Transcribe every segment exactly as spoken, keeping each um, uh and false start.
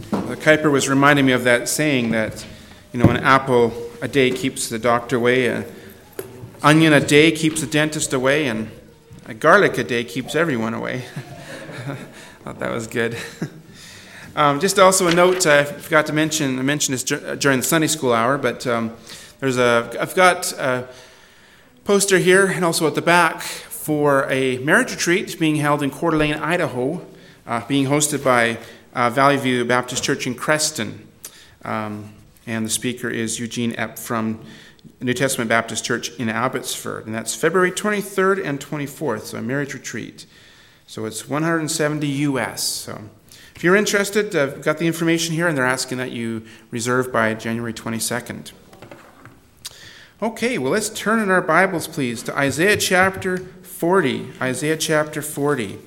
The Kuiper was reminding me of that saying that, you know, an apple a day keeps the doctor away, an onion a day keeps the dentist away, and a garlic a day keeps everyone away. I thought that was good. um, just also a note, I forgot to mention, I mentioned this during the Sunday school hour, but um, there's a, I've got a poster here and also at the back for a marriage retreat being held in Coeur d'Alene, Idaho, uh, being hosted by uh, Valley View Baptist Church in Creston. Um, and the speaker is Eugene Epp from New Testament Baptist Church in Abbotsford. And that's February twenty-third and twenty-fourth, so a marriage retreat. So it's one hundred seventy U S. So if you're interested, I've got the information here, and they're asking that you reserve by January twenty-second. Okay, well, let's turn in our Bibles, please, to Isaiah chapter forty. Isaiah chapter forty.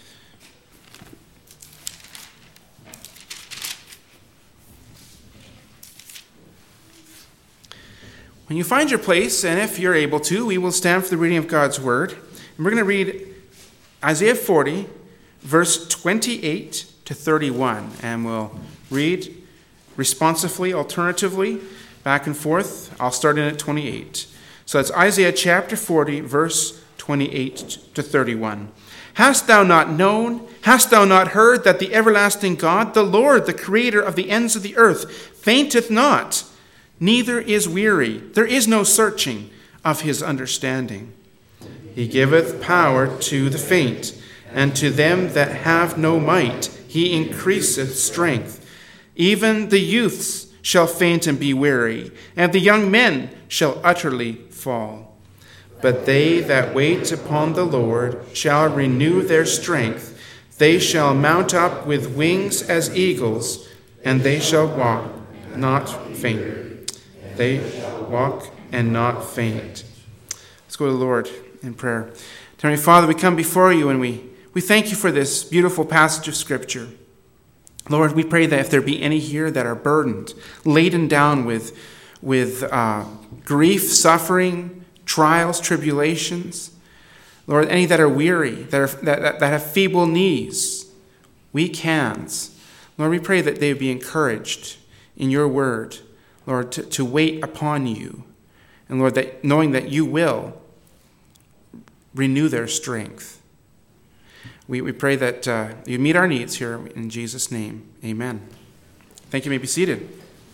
When you find your place, and if you're able to, we will stand for the reading of God's Word. And we're going to read Isaiah forty, verse twenty-eight to thirty-one. And we'll read responsively, alternatively, back and forth. I'll start in at twenty-eight. So that's Isaiah chapter forty, verse twenty-eight to thirty-one. Hast thou not known, hast thou not heard, that the everlasting God, the Lord, the creator of the ends of the earth, fainteth not, neither is weary. There is no searching of his understanding. He giveth power to the faint, and to them that have no might he increaseth strength. Even the youths shall faint and be weary, and the young men shall utterly fall. But they that wait upon the Lord shall renew their strength. They shall mount up with wings as eagles, and they shall walk, not faint. They walk and not faint. Let's go to the Lord in prayer. Heavenly Father, we come before you and we, we thank you for this beautiful passage of Scripture. Lord, we pray that if there be any here that are burdened, laden down with, with uh, grief, suffering, trials, tribulations, Lord, any that are weary, that, are, that, that have feeble knees, weak hands, Lord, we pray that they would be encouraged in your word, Lord, to, to wait upon you. And Lord, that knowing that you will renew their strength. We, we pray that uh, you meet our needs here in Jesus' name. Amen. Thank you. You may be seated.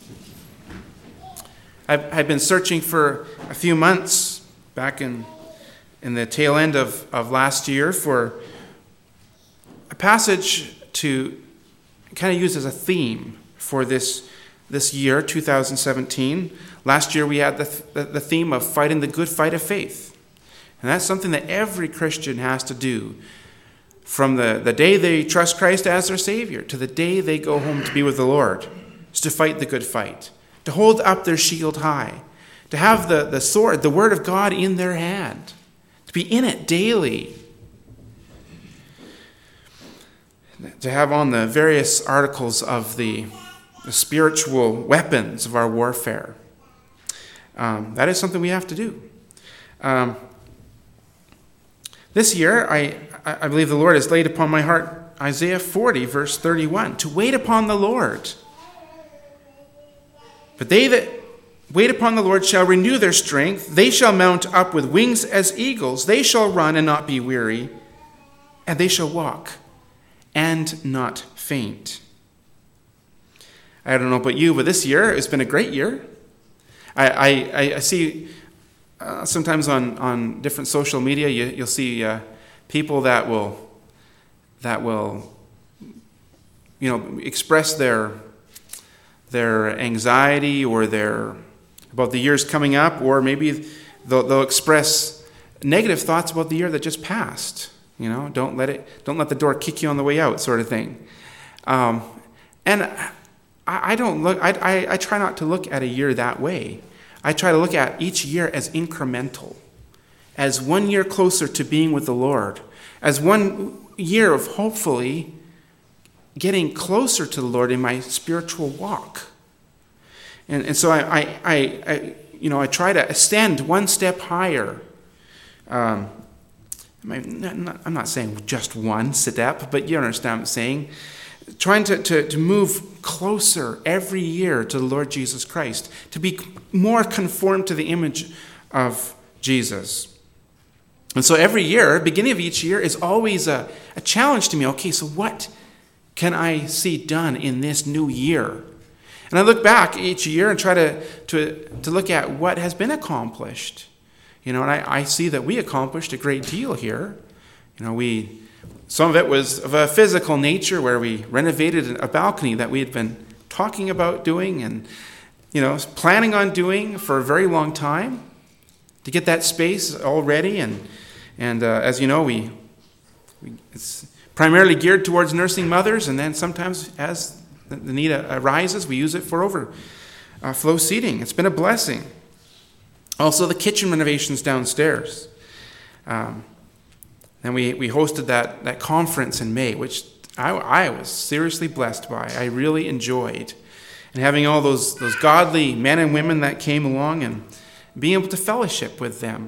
I've, I've been searching for a few months back in, in the tail end of, of last year for a passage to kind of use as a theme for this This year, two thousand seventeen, last year we had the, th- the theme of fighting the good fight of faith. And that's something that every Christian has to do from the, the day they trust Christ as their Savior to the day they go home to be with the Lord, is to fight the good fight, to hold up their shield high, to have the, the sword, the Word of God in their hand, to be in it daily, to have on the various articles of the the spiritual weapons of our warfare. Um, that is something we have to do. Um, this year, I, I believe the Lord has laid upon my heart Isaiah forty, verse thirty-one, to wait upon the Lord. But they that wait upon the Lord shall renew their strength. They shall mount up with wings as eagles. They shall run and not be weary, and they shall walk and not faint. I don't know about you, but this year, it's been a great year. I, I, I see uh, sometimes on, on different social media, you, you'll see uh, people that will, that will, you know, express their, their anxiety or their, about the years coming up, or maybe they'll, they'll express negative thoughts about the year that just passed. You know, don't let it, don't let the door kick you on the way out, sort of thing. Um, and I don't look. I, I, I try not to look at a year that way. I try to look at each year as incremental, as one year closer to being with the Lord, as one year of hopefully getting closer to the Lord in my spiritual walk. And and so I I, I, I you know I try to stand one step higher. Um, I'm not, I'm not saying just one step, but you understand what I'm saying. trying to, to, to move closer every year to the Lord Jesus Christ, to be more conformed to the image of Jesus. And so every year, beginning of each year, is always a, a challenge to me. Okay, so what can I see done in this new year? And I look back each year and try to, to, to look at what has been accomplished. You know, and I, I see that we accomplished a great deal here. You know, we some of it was of a physical nature where we renovated a balcony that we had been talking about doing and, you know, planning on doing for a very long time to get that space all ready. And And uh, as you know, we, we it's primarily geared towards nursing mothers, and then sometimes as the need arises, we use it for overflow seating. It's been a blessing. Also, the kitchen renovations downstairs. Um, and we, we hosted that, that conference in May, which I, I was seriously blessed by. I really enjoyed. And having all those, those godly men and women that came along and being able to fellowship with them.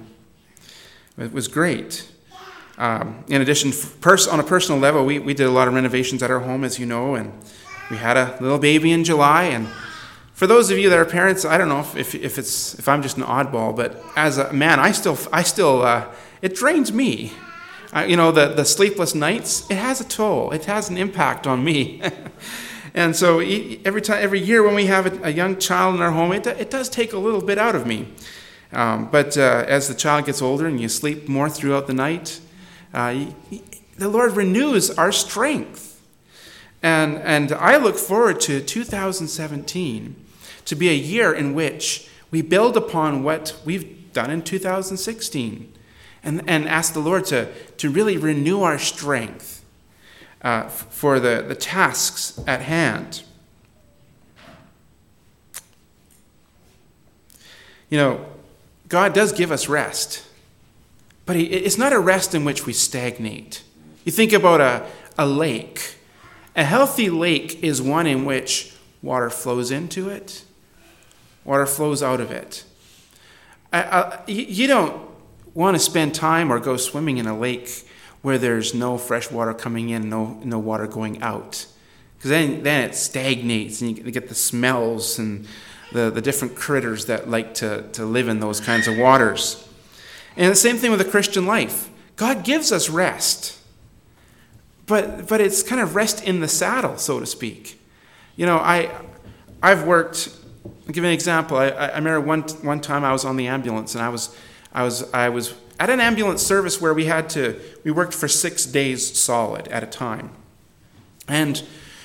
It was great. Um, in addition, pers- on a personal level, we, we did a lot of renovations at our home, as you know, and we had a little baby in July. And for those of you that are parents, I don't know if, if, if it's if I'm just an oddball, but as a man, I still I still uh, it drains me. Uh, you know, the, the sleepless nights, it has a toll. It has an impact on me. And so every time, every year when we have a, a young child in our home, it it does take a little bit out of me. Um, but uh, as the child gets older and you sleep more throughout the night, uh, he, he, the Lord renews our strength. And and I look forward to two thousand seventeen to be a year in which we build upon what we've done in two thousand sixteen and, and ask the Lord to, to really renew our strength uh, for the, the tasks at hand. You know, God does give us rest, but it's not a rest in which we stagnate. You think about a, a lake. A healthy lake is one in which water flows into it, water flows out of it. I, I, you don't want to spend time or go swimming in a lake where there's no fresh water coming in, no no water going out, because then, then it stagnates and you get the smells and The, the different critters that like to, to live in those kinds of waters. And the same thing with the Christian life. God gives us rest. But but it's kind of rest in the saddle, so to speak. You know, I, I've worked, I'll give you an example. I, I remember one one time I was on the ambulance and I was I was I was at an ambulance service where we had to we worked for six days solid at a time. And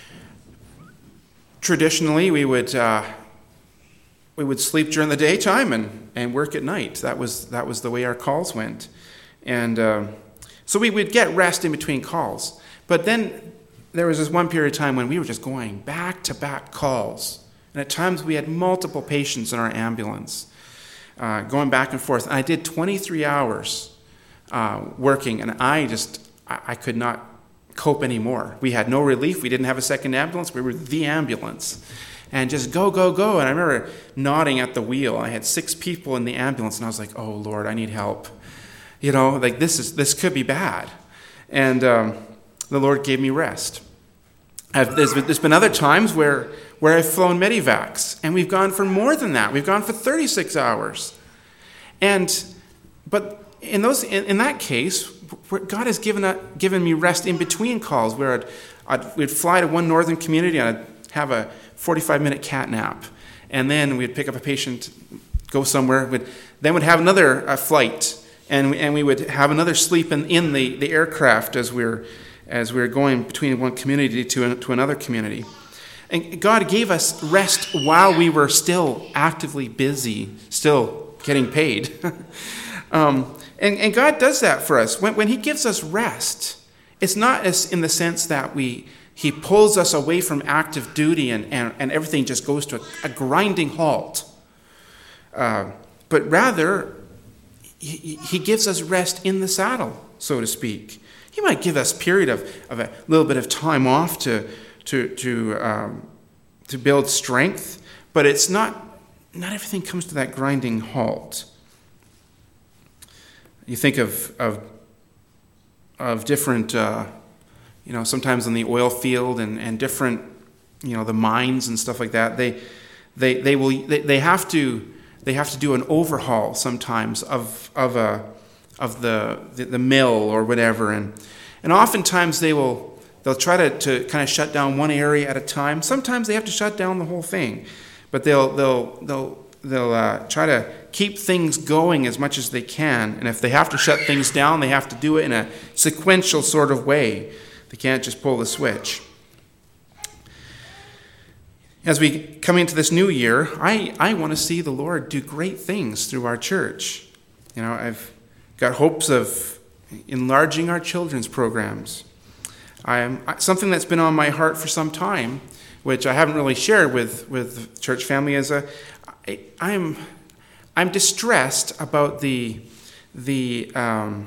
traditionally we would uh, We would sleep during the daytime and, and work at night. That was that was the way our calls went. And uh, so we would get rest in between calls. But then there was this one period of time when we were just going back-to-back calls. And at times we had multiple patients in our ambulance uh, going back and forth. And I did twenty-three hours uh, working, and I just, I, I could not cope anymore. We had no relief. We didn't have a second ambulance. We were the ambulance. And just go, go, go. And I remember nodding at the wheel. I had six people in the ambulance, and I was like, oh, Lord, I need help. You know, like this is this could be bad. And um, the Lord gave me rest. I've, there's, there's been other times where, where I've flown Medivacs, and we've gone for more than that. We've gone for thirty-six hours. And, but in those in, in that case, God has given, a, given me rest in between calls where I'd, I'd, we'd fly to one northern community, and I'd have a forty-five minute cat nap. And then we'd pick up a patient, go somewhere. We'd, then we'd have another uh, flight, and we, and we would have another sleep in, in the, the aircraft as we're as we're going between one community to, to another community. And God gave us rest while we were still actively busy, still getting paid. um, and, and God does that for us. When, when he gives us rest, it's not as in the sense that we He pulls us away from active duty and, and, and everything just goes to a, a grinding halt. Uh, but rather, he, he gives us rest in the saddle, so to speak. He might give us a period of, of a little bit of time off to to to um, to build strength, but it's not not everything comes to that grinding halt. You think of of of different uh, you know, sometimes in the oil field and, and different, you know, the mines and stuff like that, they they they will they, they have to they have to do an overhaul sometimes of of a of the the, the mill or whatever, and and oftentimes they will they'll try to, to kind of shut down one area at a time. Sometimes they have to shut down the whole thing, but they'll they'll they'll they'll uh, try to keep things going as much as they can. And if they have to shut things down, they have to do it in a sequential sort of way. They can't just pull the switch. As we come into this new year, I, I want to see the Lord do great things through our church. You know, I've got hopes of enlarging our children's programs. I am something that's been on my heart for some time, which I haven't really shared with, with the church family, is a I, I'm I'm distressed about the the um,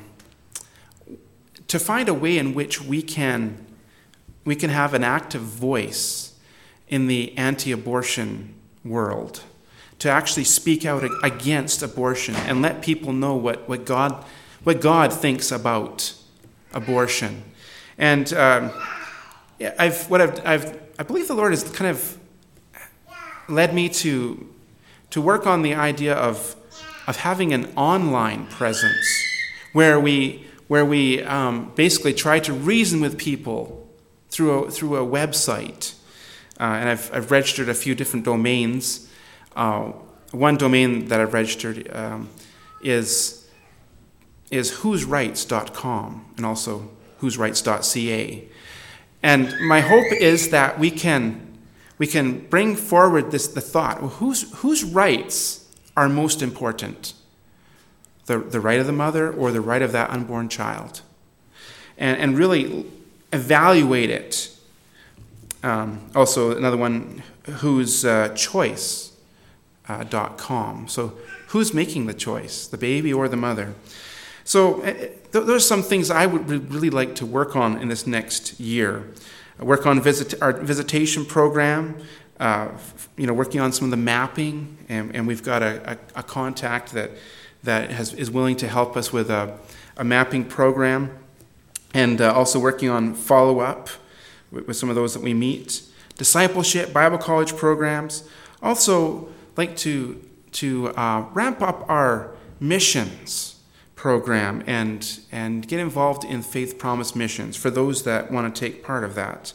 to find a way in which we can we can have an active voice in the anti-abortion world, to actually speak out against abortion and let people know what, what God what God thinks about abortion. And um, I've what I've, I've I believe the Lord has kind of led me to to work on the idea of of having an online presence where we where we um, basically try to reason with people through a, through a website. Uh, and I've I've registered a few different domains. Uh, one domain that I've registered um, is is whose rights dot com and also whose rights dot c a. And my hope is that we can we can bring forward this the thought, well, whose whose rights are most important? The the right of the mother or the right of that unborn child? And and really evaluate it. Um, also another one, whose uh, choice uh, dot com. So who's making the choice, the baby or the mother? So uh, th- those are some things I would re- really like to work on in this next year. Work on visit our visitation program, uh, you know, working on some of the mapping, and, and we've got a, a, a contact that that has, is willing to help us with a, a mapping program, and uh, also working on follow-up with, with some of those that we meet, discipleship, Bible college programs. Also, like to to uh, ramp up our missions program and and get involved in Faith Promise missions for those that want to take part of that.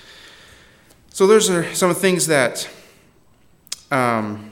So those are some of the things that um,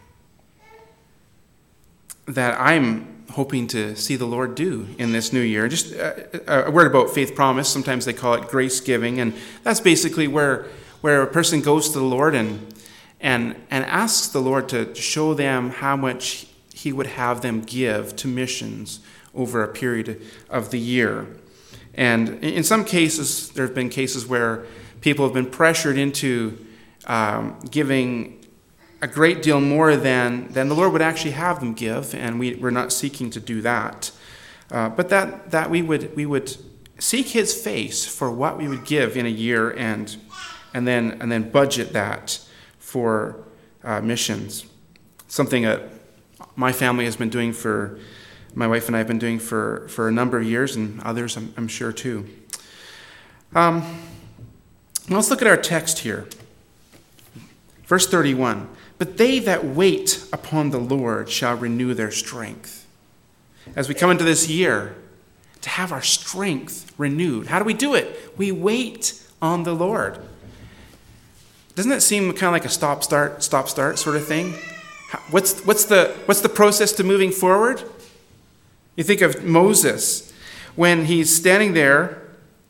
that I'm hoping to see the Lord do in this new year. Just a, a word about Faith Promise. Sometimes they call it grace giving, and that's basically where where a person goes to the Lord and and and asks the Lord to show them how much He would have them give to missions over a period of the year. And in some cases, there have been cases where people have been pressured into um, giving a great deal more than, than the Lord would actually have them give, and we, we're not seeking to do that. Uh, but that that we would we would seek His face for what we would give in a year, and and then and then budget that for uh, missions. Something that my family has been doing for, my wife and I have been doing for, for a number of years, and others I'm, I'm sure too. Um, let's look at our text here. Verse thirty-one. But they that wait upon the Lord shall renew their strength. As we come into this year, to have our strength renewed. How do we do it? We wait on the Lord. Doesn't that seem kind of like a stop-start, stop-start sort of thing? What's what's the what's the process to moving forward? You think of Moses when he's standing there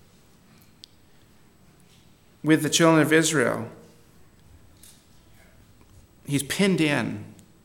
with the children of Israel. He's pinned in.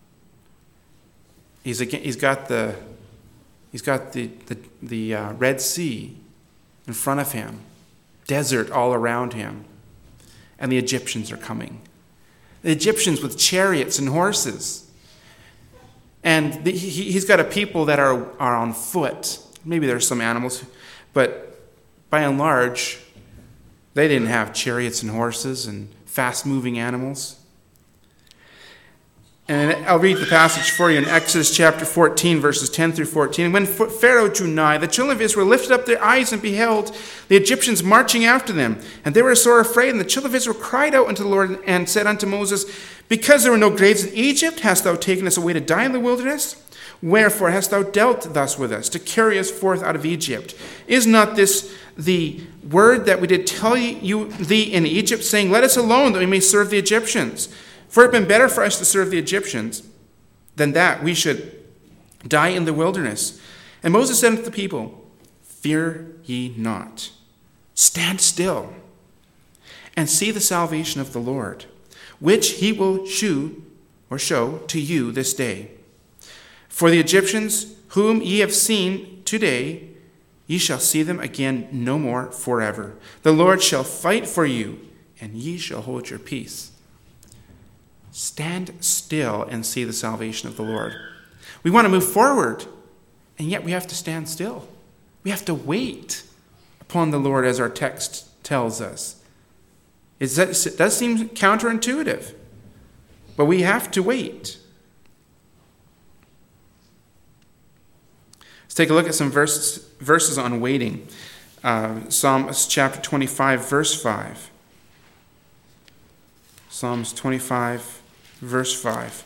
He's he's got the he's got the the, the uh, Red Sea in front of him, desert all around him, and the Egyptians are coming. The Egyptians with chariots and horses. And the, he, he's got a people that are, are on foot. Maybe there's some animals, but by and large, they didn't have chariots and horses and fast-moving animals. And I'll read the passage for you in Exodus chapter fourteen, verses ten through fourteen. When Pharaoh drew nigh, the children of Israel lifted up their eyes and beheld the Egyptians marching after them. And they were sore afraid. And the children of Israel cried out unto the Lord and said unto Moses, Because there were no graves in Egypt, hast thou taken us away to die in the wilderness? Wherefore hast thou dealt thus with us, to carry us forth out of Egypt? Is not this the word that we did tell you thee in Egypt, saying, Let us alone, that we may serve the Egyptians? For it had been better for us to serve the Egyptians than that we should die in the wilderness. And Moses said unto the people, Fear ye not. Stand still and see the salvation of the Lord, which he will shew or show to you this day. For the Egyptians whom ye have seen today, ye shall see them again no more forever. The Lord shall fight for you, and ye shall hold your peace. Stand still and see the salvation of the Lord. We want to move forward, and yet we have to stand still. We have to wait upon the Lord, as our text tells us. It does seem counterintuitive, but we have to wait. Let's take a look at some verses, verses on waiting. Uh, Psalms chapter twenty-five, verse five. Psalms twenty-five, verse five.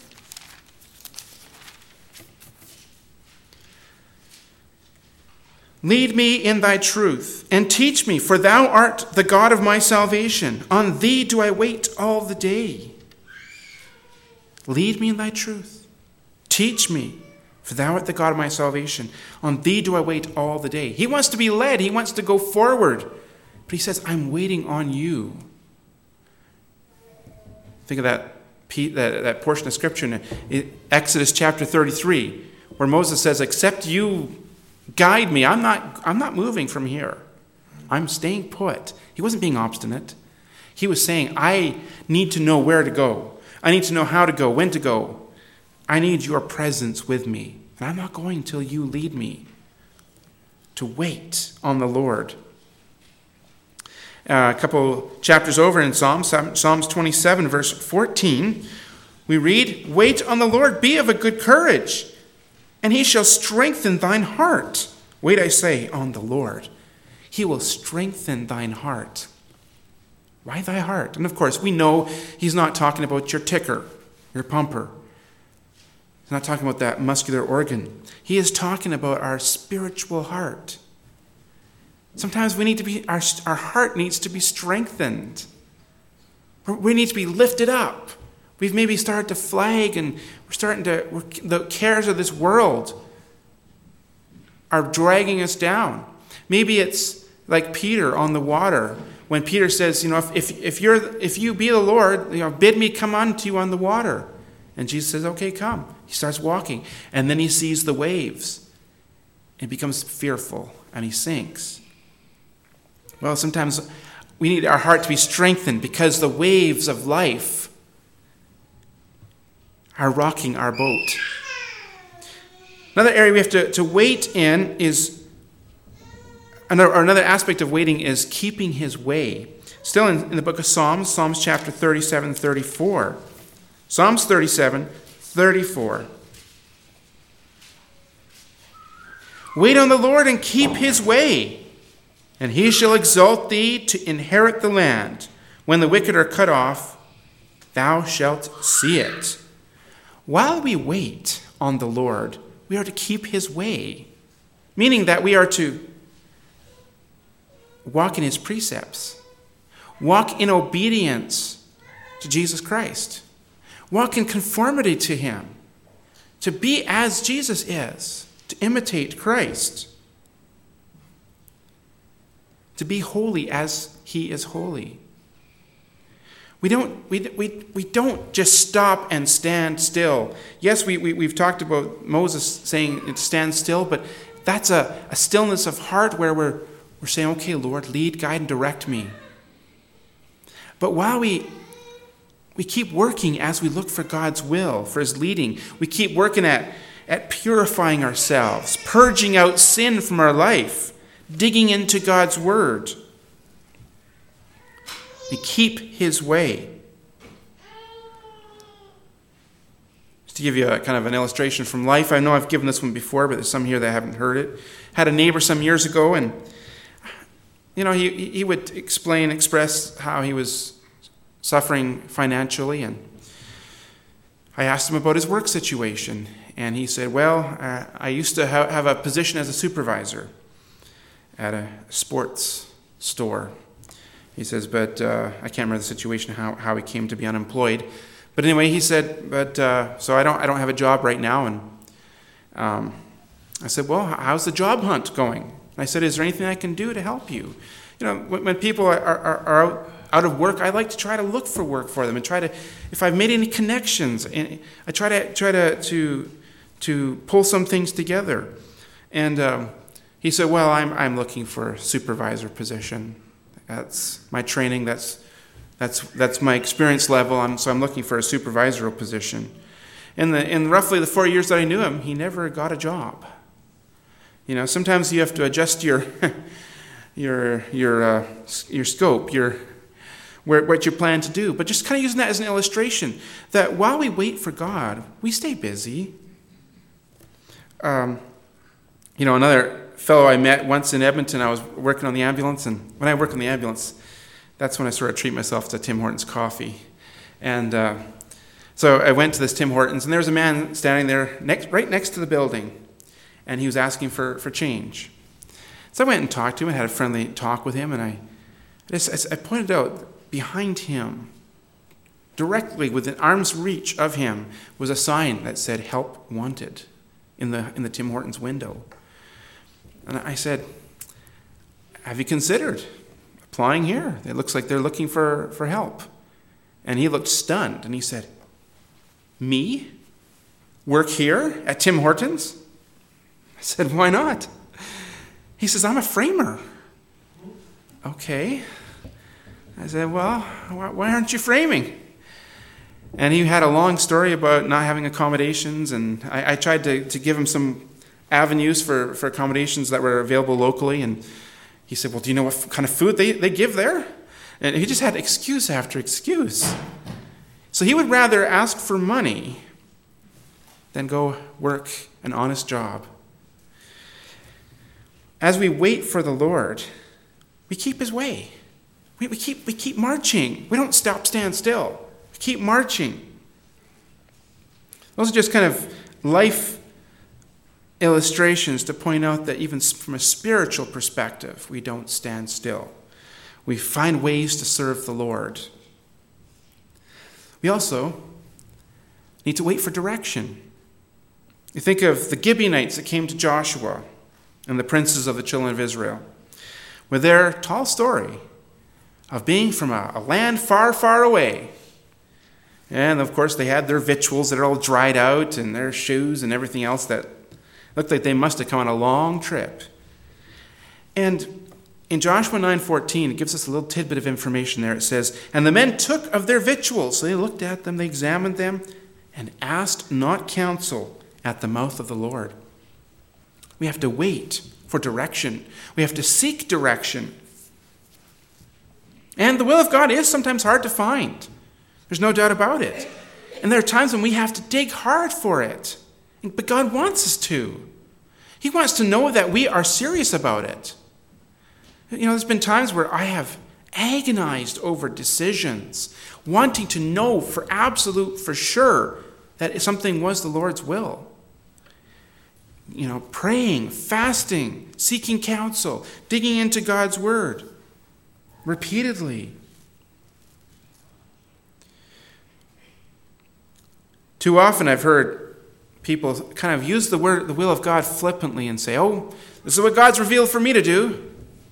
Lead me in thy truth, and teach me, for thou art the God of my salvation. On thee do I wait all the day. Lead me in thy truth. Teach me, for thou art the God of my salvation. On thee do I wait all the day. He wants to be led. He wants to go forward. But he says, I'm waiting on you. Think of that, that, that portion of Scripture in Exodus chapter thirty-three, where Moses says, except you guide me, I'm not, I'm not moving from here. I'm staying put. He wasn't being obstinate. He was saying, I need to know where to go. I need to know how to go, when to go. I need your presence with me. And I'm not going until you lead me. To wait on the Lord. Uh, a couple chapters over in Psalms, Psalms twenty-seven, verse fourteen, we read, Wait on the Lord, be of a good courage, and he shall strengthen thine heart. Wait, I say, on the Lord. He will strengthen thine heart. Why thy heart? And of course, we know he's not talking about your ticker, your pumper. He's not talking about that muscular organ. He is talking about our spiritual heart. Sometimes we need to be, our, our heart needs to be strengthened. We need to be lifted up. We've maybe started to flag, and we're starting to, we're, the cares of this world are dragging us down. Maybe it's like Peter on the water, when Peter says, you know, if, if, if, you're, if you be the Lord, you know, bid me come unto you on the water. And Jesus says, okay, come. He starts walking, and then he sees the waves and becomes fearful, and he sinks. Well, sometimes we need our heart to be strengthened because the waves of life are rocking our boat. Another area we have to, to wait in is, another, or another aspect of waiting is keeping his way. Still in, in the book of Psalms, Psalms chapter thirty-seven, thirty-four. Psalms thirty-seven, thirty-four. Wait on the Lord and keep his way, and he shall exalt thee to inherit the land. When the wicked are cut off, thou shalt see it. While we wait on the Lord, we are to keep his way, meaning that we are to walk in his precepts, walk in obedience to Jesus Christ, walk in conformity to him, to be as Jesus is, to imitate Christ, to be holy as he is holy. We don't, we, we, we don't just stop and stand still. Yes, we, we, we've talked about Moses saying stand still, but that's a, a stillness of heart where we're, we're saying, okay, Lord, lead, guide, and direct me. But while we, we keep working as we look for God's will, for his leading, we keep working at, at purifying ourselves, purging out sin from our life, digging into God's word. We keep his way. Just to give you a kind of an illustration from life, I know I've given this one before, but there's some here that haven't heard it. Had a neighbor some years ago, and you know, he he would explain, express how he was suffering financially, and I asked him about his work situation, and he said, well, uh, I used to ha- have a position as a supervisor at a sports store. He says, but uh, I can't remember the situation, how, how he came to be unemployed. But anyway, he said, but uh, so I don't I don't have a job right now. And um, I said, well, how's the job hunt going? And I said, is there anything I can do to help you? You know, when, when people are, are, are out, out of work, I like to try to look for work for them and try to, if I've made any connections, I try to try to to, to pull some things together. And um, he said, well, I'm I'm looking for a supervisor position. That's my training. That's That's that's my experience level. I'm, so I'm looking for a supervisorial position. In the in roughly the four years that I knew him, he never got a job. You know, sometimes you have to adjust your your your uh, your scope, your where, what you plan to do. But just kind of using that as an illustration that while we wait for God, we stay busy. Um, you know, another fellow I met once in Edmonton, I was working on the ambulance, and when I work on the ambulance, that's when I sort of treat myself to Tim Hortons coffee. And uh, so I went to this Tim Hortons, and there was a man standing there next, right next to the building, and he was asking for, for change. So I went and talked to him and had a friendly talk with him, and I, just, I pointed out behind him, directly within arm's reach of him, was a sign that said, "Help Wanted," in the in the Tim Hortons window. And I said, have you considered applying here? It looks like they're looking for, for help. And he looked stunned, and he said, me? Work here at Tim Hortons? I said, why not? He says, I'm a framer. Okay. I said, well, why aren't you framing? And he had a long story about not having accommodations, and I, I tried to, to give him some avenues for, for accommodations that were available locally, and he said, well, do you know what kind of food they, they give there? And he just had excuse after excuse. So he would rather ask for money than go work an honest job. As we wait for the Lord, we keep his way. We, we, keep, we keep marching. We don't stop, stand still. We keep marching. Those are just kind of life illustrations to point out that even from a spiritual perspective, we don't stand still. We find ways to serve the Lord. We also need to wait for direction. You think of the Gibeonites that came to Joshua and the princes of the children of Israel, with their tall story of being from a, a land far, far away. And of course, they had their victuals that are all dried out, and their shoes and everything else that looked like they must have come on a long trip. And in Joshua nine fourteen, it gives us a little tidbit of information there. It says, and the men took of their victuals. So they looked at them, they examined them, and asked not counsel at the mouth of the Lord. We have to wait for direction. We have to seek direction. And the will of God is sometimes hard to find. There's no doubt about it. And there are times when we have to dig hard for it. But God wants us to. He wants to know that we are serious about it. You know, there's been times where I have agonized over decisions, wanting to know for absolute, for sure, that something was the Lord's will. You know, praying, fasting, seeking counsel, digging into God's word repeatedly. Too often I've heard people kind of use the word, the will of God flippantly and say, oh, this is what God's revealed for me to do.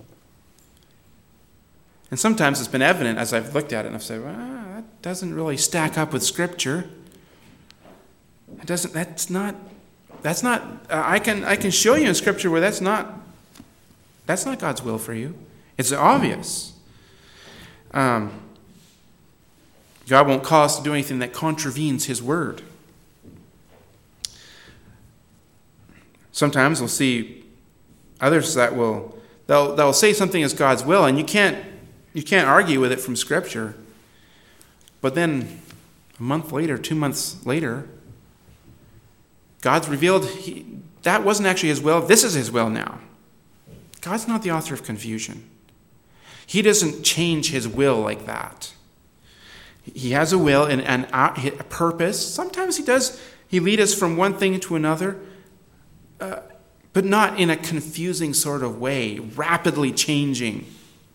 And sometimes it's been evident as I've looked at it and I've said, well, that doesn't really stack up with Scripture. It doesn't, that's not, that's not, uh, I can I can show you in Scripture where that's not, that's not God's will for you. It's obvious. Um, God won't call us to do anything that contravenes his word. Sometimes we'll see others that will they'll they'll say something is God's will, and you can't you can't argue with it from Scripture. But then a month later, two months later, God's revealed he, that wasn't actually his will. This is his will now. God's not the author of confusion. He doesn't change his will like that. He has a will and, and a purpose. Sometimes he does. He leads us from one thing to another, uh, but not in a confusing sort of way, rapidly changing.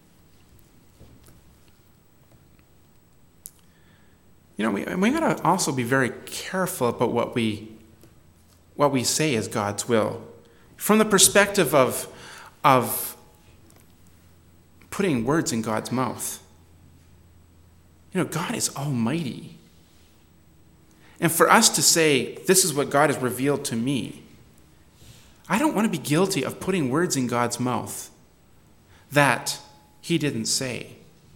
You know, we we got to also be very careful about what we what we say is God's will, from the perspective of of putting words in God's mouth. You know, God is almighty. And for us to say, this is what God has revealed to me, I don't want to be guilty of putting words in God's mouth that he didn't say.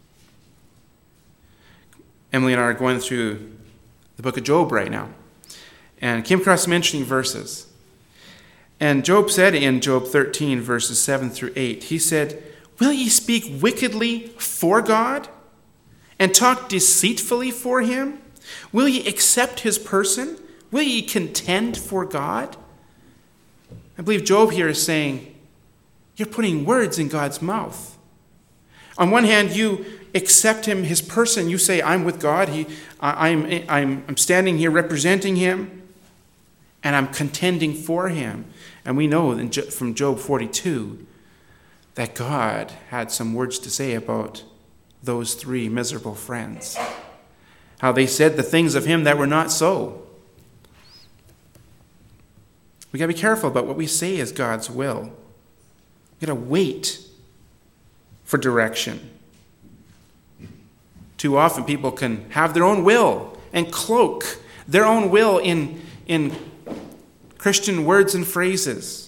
Emily and I are going through the book of Job right now, and came across some interesting verses. And Job said in Job thirteen, verses seven through eight, he said, "Will ye speak wickedly for God, and talk deceitfully for him? Will ye accept his person? Will ye contend for God?" I believe Job here is saying, you're putting words in God's mouth. On one hand, you accept him, his person. You say, I'm with God. He, I, I'm, I'm, I'm standing here representing him, and I'm contending for him. And we know from Job forty-two that God had some words to say about those three miserable friends. How they said the things of him that were not so. We got to be careful about what we say is God's will. We got to wait for direction. Too often people can have their own will and cloak their own will in, in Christian words and phrases.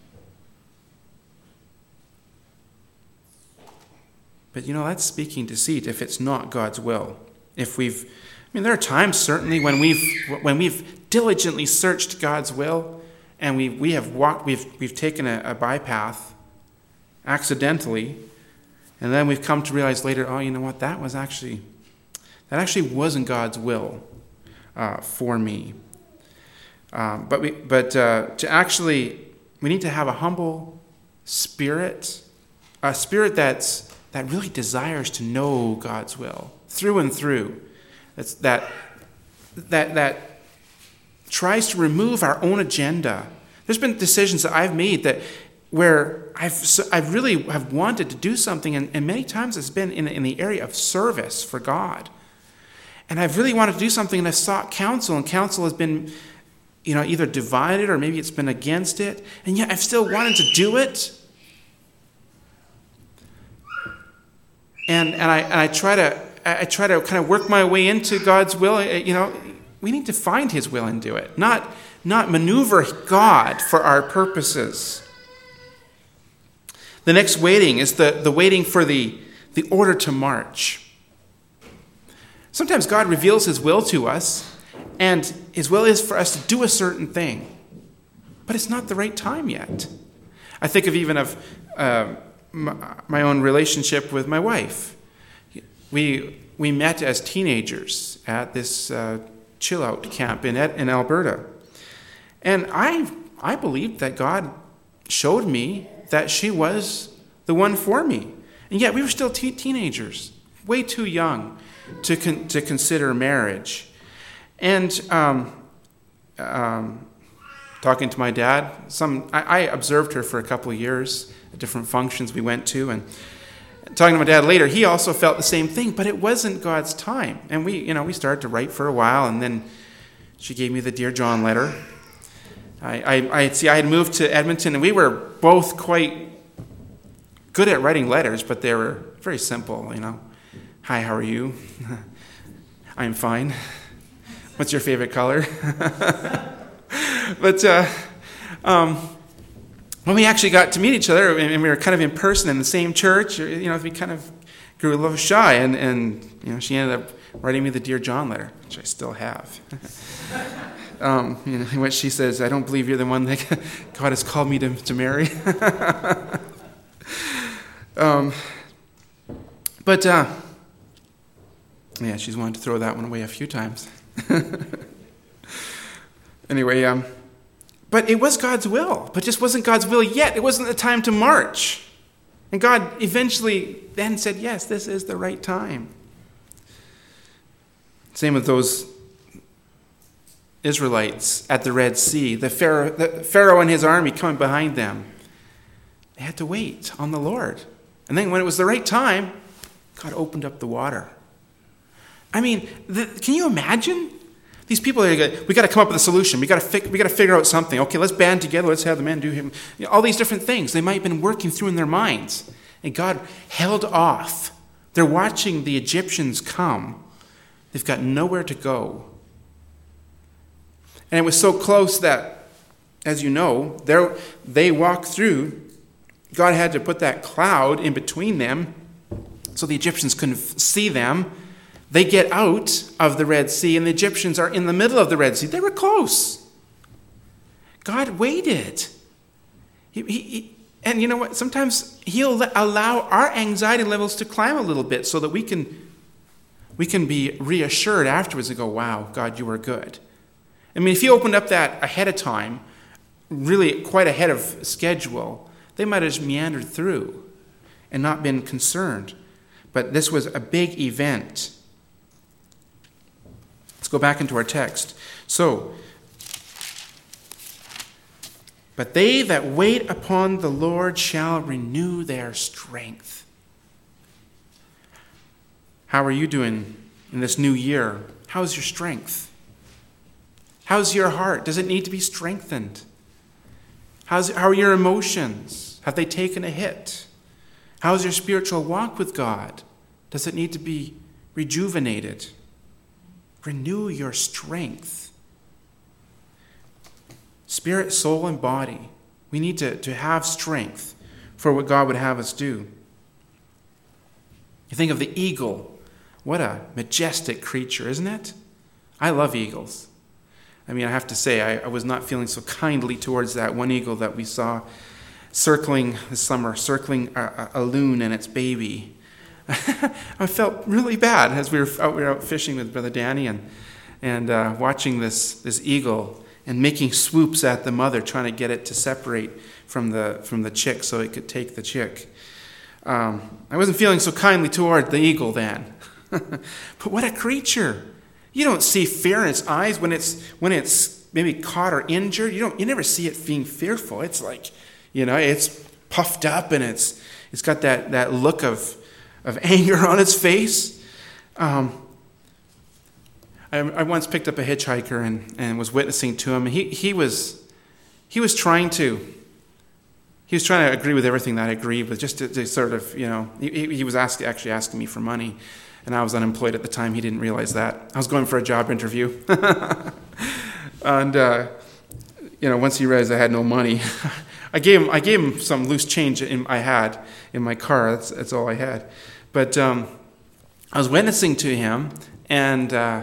But you know, that's speaking deceit if it's not God's will. If we've, I mean, there are times certainly when we've when we've diligently searched God's will, and we we have walked, we've we've taken a, a bypath accidentally, and then we've come to realize later, oh, you know what, that was actually that actually wasn't God's will uh, for me. Um, but we but uh, to actually, we need to have a humble spirit, a spirit that's that really desires to know God's will through and through. That's that that that tries to remove our own agenda. There's been decisions that I've made that where I've I really have wanted to do something, and, and many times it's been in in the area of service for God. And I've really wanted to do something, and I've sought counsel, and counsel has been, you know, either divided or maybe it's been against it, and yet I've still wanted to do it. And and I and I try to I try to kind of work my way into God's will. You know, we need to find his will and do it, not not maneuver God for our purposes. The next waiting is the, the waiting for the, the order to march. Sometimes God reveals his will to us, and his will is for us to do a certain thing, but it's not the right time yet. I think of even of uh, my own relationship with my wife. We we met as teenagers at this uh, chill-out camp in in Alberta, and I I believed that God showed me that she was the one for me, and yet we were still te- teenagers, way too young to con- to consider marriage. And um, um, talking to my dad, some I, I observed her for a couple of years at different functions we went to, and talking to my dad later, he also felt the same thing, but it wasn't God's time. And we, you know, we started to write for a while, and then she gave me the Dear John letter. I, I, I see. I had moved to Edmonton, and we were both quite good at writing letters, but they were very simple. You know, hi, how are you? I'm fine. What's your favorite color? But uh, um, when we actually got to meet each other, and we were kind of in person in the same church, you know, we kind of grew a little shy, and, and you know, she ended up writing me the Dear John letter, which I still have. um, you know, in which she says, "I don't believe you're the one that God has called me to, to marry." um, but uh, yeah, she's wanted to throw that one away a few times. Anyway, um, but it was God's will, but just wasn't God's will yet. It wasn't the time to march. And God eventually then said, yes, this is the right time. Same with those Israelites at the Red Sea, the Pharaoh, the Pharaoh and his army coming behind them. They had to wait on the Lord. And then when it was the right time, God opened up the water. I mean, the, can you imagine? These people, are we got to come up with a solution. We got to fi- we got to figure out something. Okay, let's band together. Let's have the men do him. You know, all these different things they might have been working through in their minds. And God held off. They're watching the Egyptians come. They've got nowhere to go. And it was so close that, as you know, they walked through. God had to put that cloud in between them so the Egyptians couldn't see them. They get out of the Red Sea, and the Egyptians are in the middle of the Red Sea. They were close. God waited. He, he, he, and you know what? Sometimes he'll allow our anxiety levels to climb a little bit so that we can, we can be reassured afterwards and go, wow, God, you are good. I mean, if he opened up that ahead of time, really quite ahead of schedule, they might have just meandered through and not been concerned. But this was a big event. Let's go back into our text. So, but they that wait upon the Lord shall renew their strength. How are you doing in this new year? How's your strength? How's your heart? Does it need to be strengthened? How's, how are your emotions? Have they taken a hit? How's your spiritual walk with God? Does it need to be rejuvenated? Renew your strength. Spirit, soul, and body. We need to, to have strength for what God would have us do. You think of the eagle. What a majestic creature, isn't it? I love eagles. I mean, I have to say, I, I was not feeling so kindly towards that one eagle that we saw circling this summer, circling a, a, a loon and its baby. I felt really bad as we were out, we were out fishing with Brother Danny and and uh, watching this this eagle and making swoops at the mother, trying to get it to separate from the from the chick so it could take the chick. Um, I wasn't feeling so kindly toward the eagle then. But what a creature! You don't see fear in its eyes when it's when it's maybe caught or injured. You don't you never see it being fearful. It's like, you know, it's puffed up and it's it's got that, that look of of anger on its face. Um, I, I once picked up a hitchhiker and, and was witnessing to him. He he was he was trying to he was trying to agree with everything that I agreed with, just to, to sort of, you know, he, he was ask, actually asking me for money, and I was unemployed at the time. He didn't realize that. I was going for a job interview. and, uh, you know, once he realized I had no money, I gave him I gave him some loose change in, I had in my car. That's, that's all I had. But um, I was witnessing to him, and uh,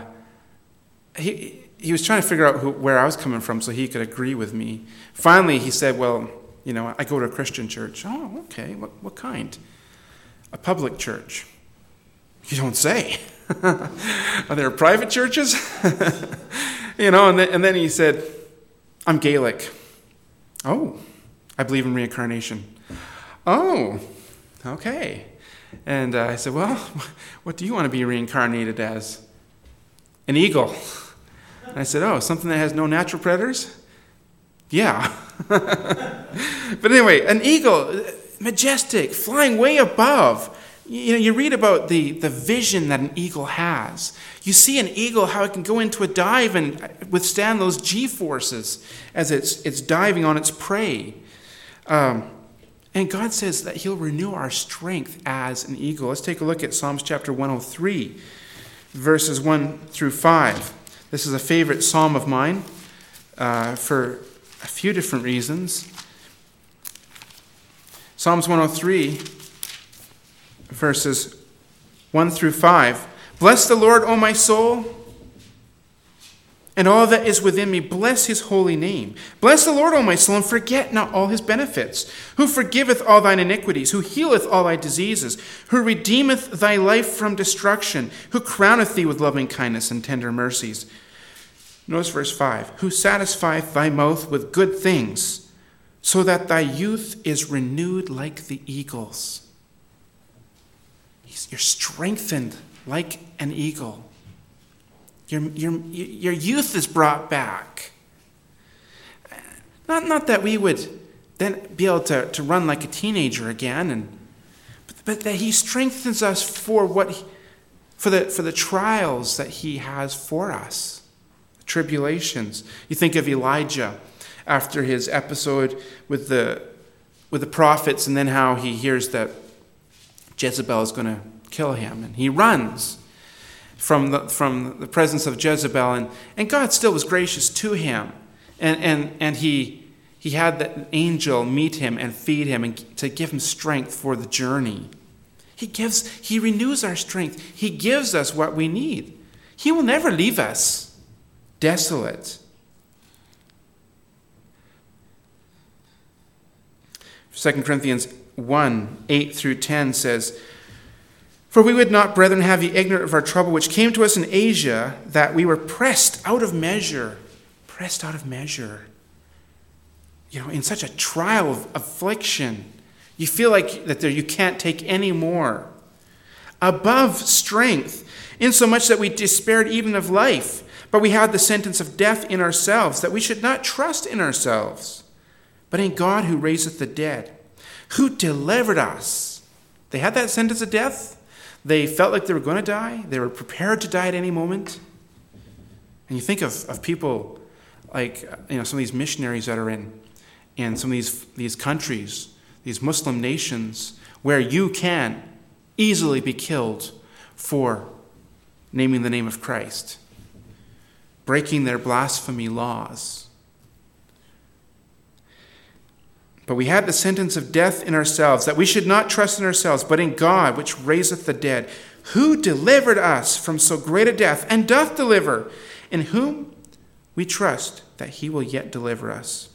he he was trying to figure out who, where I was coming from so he could agree with me. Finally, he said, well, you know, I go to a Christian church. Oh, okay. What, what kind? A public church. You don't say. Are there private churches? You know, and then, and then he said, I'm Gaelic. Oh, I believe in reincarnation. Oh, okay. And uh, I said, well, what do you want to be reincarnated as? An eagle. And I said, oh, something that has no natural predators? Yeah. But anyway, an eagle, majestic, flying way above. You know, you read about the, the vision that an eagle has. You see an eagle, how it can go into a dive and withstand those G-forces as it's, it's diving on its prey. Um, and God says that he'll renew our strength as an eagle. Let's take a look at Psalms chapter one oh three, verses one through five. This is a favorite psalm of mine uh, for a few different reasons. Psalms one oh three, verses one through five. Bless the Lord, O my soul, and all that is within me. Bless his holy name. Bless the Lord, O my soul, and forget not all his benefits, who forgiveth all thine iniquities, who healeth all thy diseases, who redeemeth thy life from destruction, who crowneth thee with loving kindness and tender mercies, Notice verse five. Who satisfieth thy mouth with good things, so that thy youth is renewed like the eagles. You're strengthened like an eagle. Your, your, your youth is brought back. Not, not that we would then be able to, to run like a teenager again, and but, but that he strengthens us for what he, for the for the trials that he has for us, the tribulations. You think of Elijah after his episode with the with the prophets, and then how he hears that Jezebel is going to kill him, and he runs from the from the presence of Jezebel, and, and God still was gracious to him, and and and he he had that angel meet him and feed him and to give him strength for the journey. He gives he renews our strength. He gives us what we need. He will never leave us desolate. Second Corinthians one, eight through ten says, For we would not, brethren, have ye ignorant of our trouble which came to us in Asia, that we were pressed out of measure. Pressed out of measure. You know, in such a trial of affliction, you feel like that there you can't take any more. Above strength, insomuch that we despaired even of life, but we had the sentence of death in ourselves, that we should not trust in ourselves, but in God who raiseth the dead, who delivered us. They had that sentence of death. They felt like they were going to die. They were prepared to die at any moment. And you think of, of people like, you know, some of these missionaries that are in, in some of these, these countries, these Muslim nations, where you can easily be killed for naming the name of Christ, breaking their blasphemy laws. But we had the sentence of death in ourselves, that we should not trust in ourselves, but in God, which raiseth the dead, who delivered us from so great a death, and doth deliver, in whom we trust that he will yet deliver us.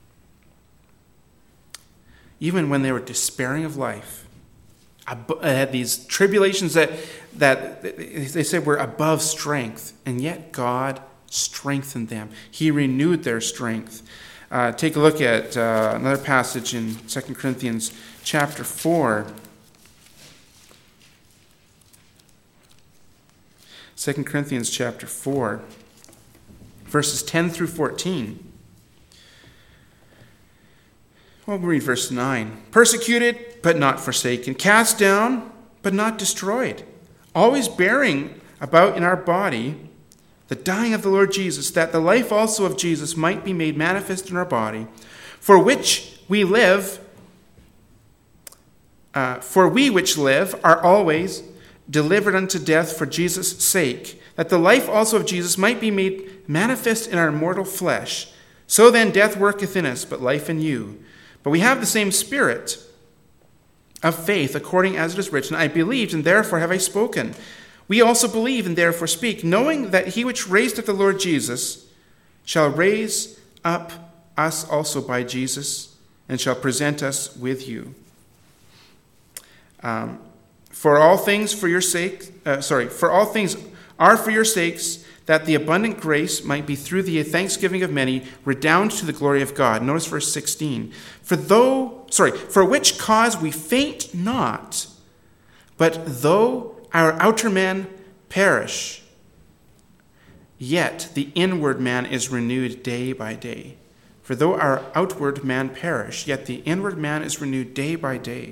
Even when they were despairing of life, had these tribulations that, that they said were above strength, and yet God strengthened them. He renewed their strength. Uh, take a look at uh, another passage in Second Corinthians chapter four. Second Corinthians chapter four, verses ten through fourteen. Well, we'll read verse nine. Persecuted, but not forsaken. Cast down, but not destroyed. Always bearing about in our body the dying of the Lord Jesus, that the life also of Jesus might be made manifest in our body, for which we live, uh, for we which live are always delivered unto death for Jesus' sake, that the life also of Jesus might be made manifest in our mortal flesh. So then death worketh in us, but life in you. But we have the same spirit of faith, according as it is written, I believed, and therefore have I spoken. We also believe and therefore speak, knowing that he which raised up the Lord Jesus shall raise up us also by Jesus, and shall present us with you. Um, for all things for your sake, uh, sorry, for all things are for your sakes, that the abundant grace might be through the thanksgiving of many, redound to the glory of God. Notice verse sixteen. For though, sorry, for which cause we faint not, but though our outer man perish, yet the inward man is renewed day by day. For though our outward man perish, yet the inward man is renewed day by day.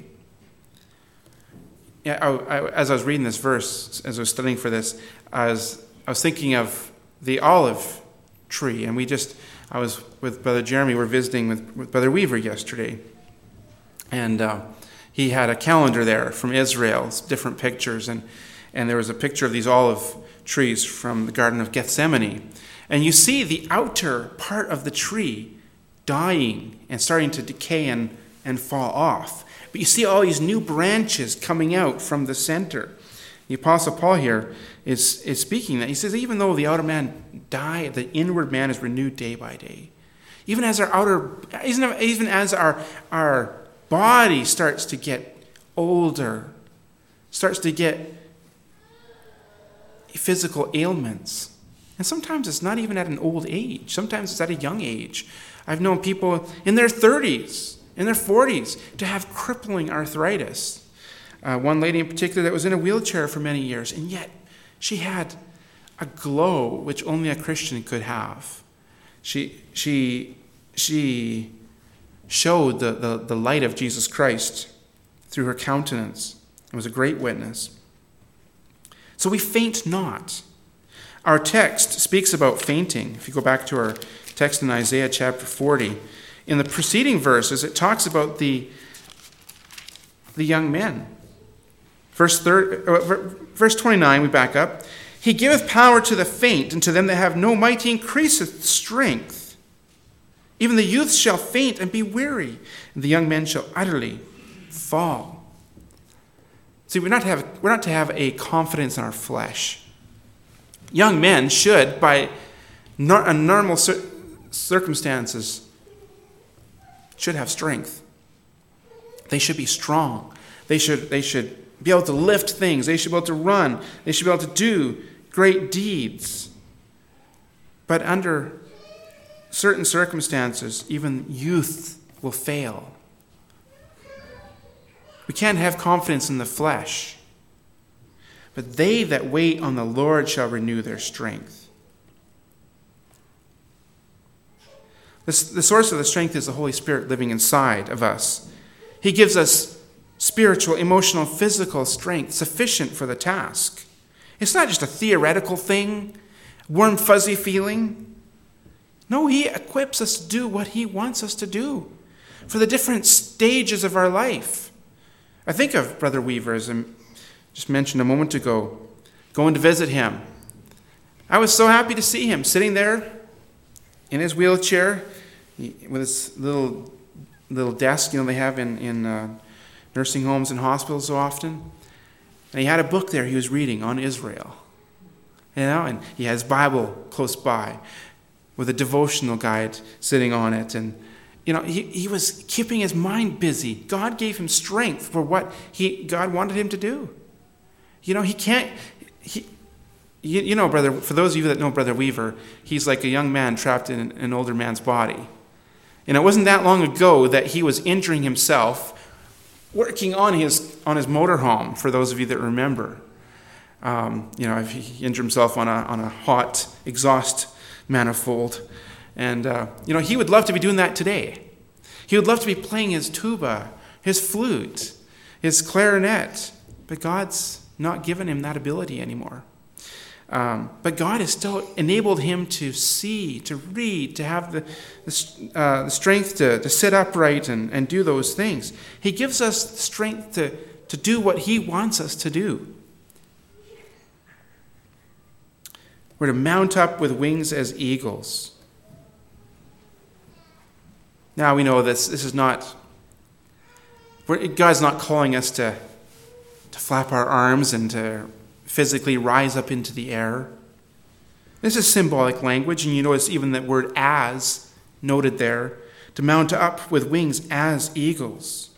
Yeah, I, I, as I was reading this verse, as I was studying for this, I was, I was thinking of the olive tree. And we just, I was with Brother Jeremy, we were visiting with, with Brother Weaver yesterday. And uh, he had a calendar there from Israel, different pictures, and, and there was a picture of these olive trees from the Garden of Gethsemane. And you see the outer part of the tree dying and starting to decay and, and fall off. But you see all these new branches coming out from the center. The Apostle Paul here is, is speaking that. He says, even though the outer man died, the inward man is renewed day by day. Even as our outer, even as our, our body starts to get older, starts to get physical ailments, And sometimes it's not even at an old age. Sometimes it's at a young age. I've known people in their thirties, in their forties, to have crippling arthritis. Uh, one lady in particular that was in a wheelchair for many years, and yet she had a glow which only a Christian could have. She she she showed the, the, the light of Jesus Christ through her countenance. It was a great witness. So we faint not. Our text speaks about fainting. If you go back to our text in Isaiah chapter forty, in the preceding verses, it talks about the, the young men. Verse, thirty, uh, verse twenty-nine, we back up. He giveth power to the faint, and to them that have no might he increaseth strength. Even the youth shall faint and be weary, and the young men shall utterly fall. See, we're not to have, we're not to have a confidence in our flesh. Young men should, by nor, normal cir- circumstances, should have strength. They should be strong. They should, they should be able to lift things. They should be able to run. They should be able to do great deeds. But under certain circumstances, even youth will fail. We can't have confidence in the flesh. But they that wait on the Lord shall renew their strength. The, the source of the strength is the Holy Spirit living inside of us. He gives us spiritual, emotional, physical strength sufficient for the task. It's not just a theoretical thing, warm, fuzzy feeling. No, he equips us to do what he wants us to do for the different stages of our life. I think of Brother Weaver, as I just mentioned a moment ago, going to visit him. I was so happy to see him sitting there in his wheelchair with his little little desk, you know, they have in, in uh, nursing homes and hospitals so often. And he had a book there he was reading on Israel. You know, and he has Bible close by with a devotional guide sitting on it. And, you know, he, he was keeping his mind busy. God gave him strength for what he God wanted him to do. You know, he can't... He, you, you know, brother, for those of you that know Brother Weaver, he's like a young man trapped in an older man's body. And it wasn't that long ago that he was injuring himself working on his on his motorhome, for those of you that remember. Um, you know, he injured himself on a on a hot exhaust manifold. And, uh, you know, he would love to be doing that today. He would love to be playing his tuba, his flute, his clarinet. But God's not given him that ability anymore. Um, but God has still enabled him to see, to read, to have the, the, uh, the strength to, to sit upright and, and do those things. He gives us the strength to, to do what he wants us to do. We're to mount up with wings as eagles. Now we know this, this is not, God's not calling us to, to flap our arms and to physically rise up into the air. This is symbolic language, and you notice even that word as noted there, to mount up with wings as eagles.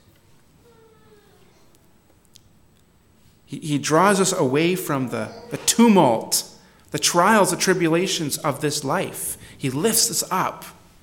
He, he draws us away from the, the tumult, the trials, the tribulations of this life. He lifts us up.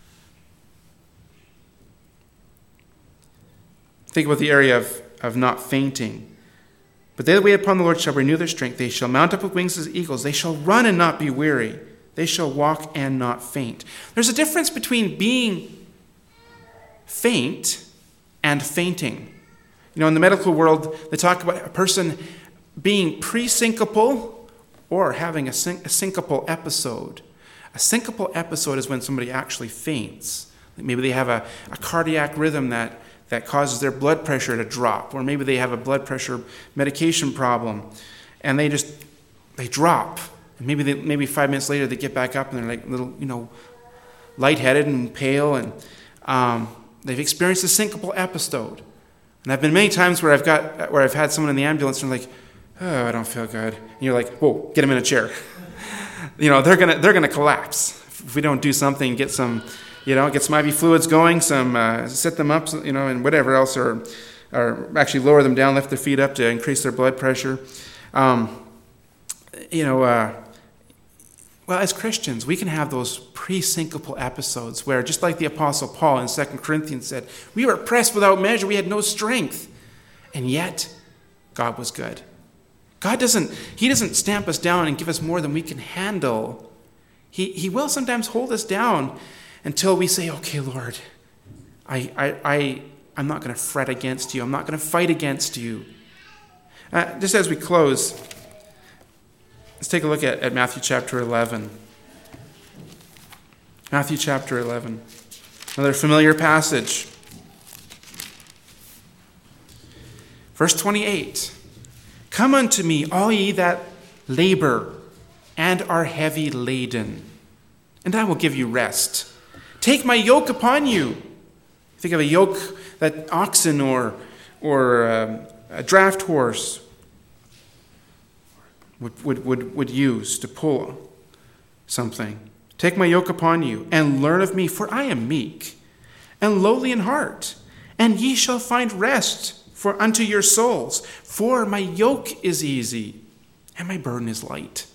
Think about the area of, of not fainting. But they that wait upon the Lord shall renew their strength. They shall mount up with wings as eagles. They shall run and not be weary. They shall walk and not faint. There's a difference between being faint and fainting. You know, in the medical world, they talk about a person being pre-syncopal or having a, syn- a syncopal episode. A syncopal episode is when somebody actually faints. Maybe they have a, a cardiac rhythm that that causes their blood pressure to drop, or maybe they have a blood pressure medication problem, and they just, they drop. And maybe they, maybe five minutes later they get back up and they're like little, you know, lightheaded and pale, and um, they've experienced a syncopal episode. And I've been many times where I've got, where I've had someone in the ambulance and they're like, oh, I don't feel good. And you're like, whoa, get them in a chair. you know, they're gonna, they're gonna collapse if we don't do something, get some, You know, get some I V fluids going, some uh, set them up, you know, and whatever else, or, or actually lower them down, lift their feet up to increase their blood pressure. Um, you know, uh, Well, as Christians, we can have those pre-syncopal episodes where, just like the Apostle Paul in Second Corinthians said, we were oppressed without measure, we had no strength, and yet God was good. God doesn't, he doesn't stamp us down and give us more than we can handle. He, he will sometimes hold us down until we say, okay, Lord, I, I, I, I'm not going to fret against you. I'm not going to fight against you. Uh, just as we close, let's take a look at, at Matthew chapter eleven. Matthew chapter eleven. Another familiar passage. Verse twenty-eight. Come unto me, all ye that labor and are heavy laden, and I will give you rest. Take my yoke upon you. Think of a yoke that oxen or, or um, a draft horse would, would, would, would use to pull something. Take my yoke upon you, and learn of me, for I am meek and lowly in heart, and ye shall find rest for unto your souls. For my yoke is easy, and my burden is light.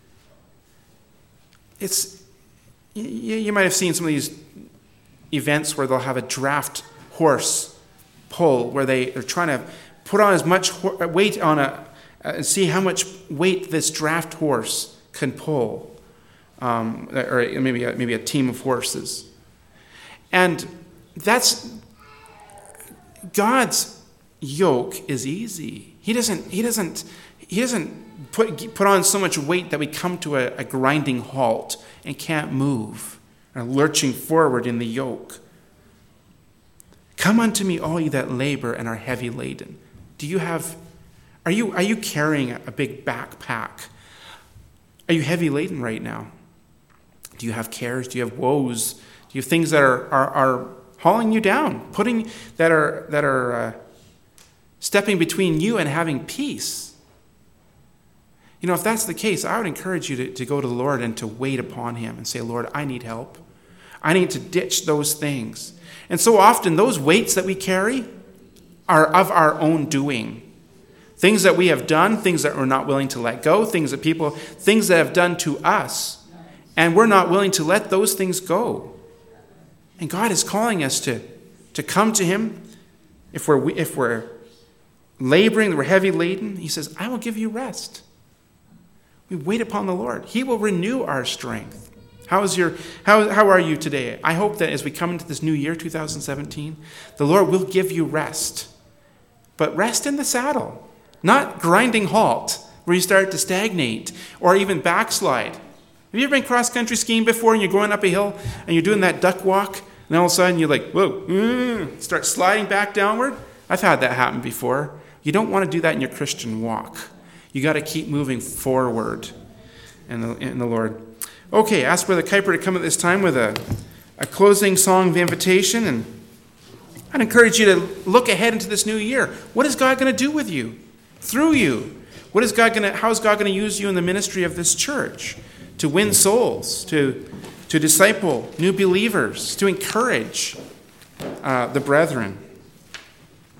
It's you, you might have seen some of these events where they'll have a draft horse pull, where they are trying to put on as much weight on a, and see how much weight this draft horse can pull, um, or maybe a, maybe a team of horses. And that's God's yoke is easy. He doesn't. He doesn't. He doesn't put put on so much weight that we come to a, a grinding halt and can't move, or lurching forward in the yoke. Come unto me, all ye that labor and are heavy laden. Do you have? Are you are you carrying a big backpack? Are you heavy laden right now? Do you have cares? Do you have woes? Do you have things that are are, are hauling you down, putting that are that are uh, stepping between you and having peace? You know, if that's the case, I would encourage you to, to go to the Lord and to wait upon him and say, Lord, I need help. I need to ditch those things. And so often those weights that we carry are of our own doing. Things that we have done, things that we're not willing to let go, things that people, things that have done to us, and we're not willing to let those things go. And God is calling us to, to come to him. If we're, if we're laboring, we're heavy laden, he says, I will give you rest. We wait upon the Lord. He will renew our strength. How is your how how are you today? I hope that as we come into this new year, two thousand seventeen, the Lord will give you rest. But rest in the saddle, not grinding halt where you start to stagnate or even backslide. Have you ever been cross-country skiing before and you're going up a hill and you're doing that duck walk and all of a sudden you're like, whoa, mm, start sliding back downward? I've had that happen before. You don't want to do that in your Christian walk. You got to keep moving forward in the, in the Lord. Okay, ask Brother Kuiper to come at this time with a, a closing song of invitation. And I'd encourage you to look ahead into this new year. What is God going to do with you, through you? What is God going to? How is God going to use you in the ministry of this church to win souls, to to disciple new believers, to encourage uh, the brethren?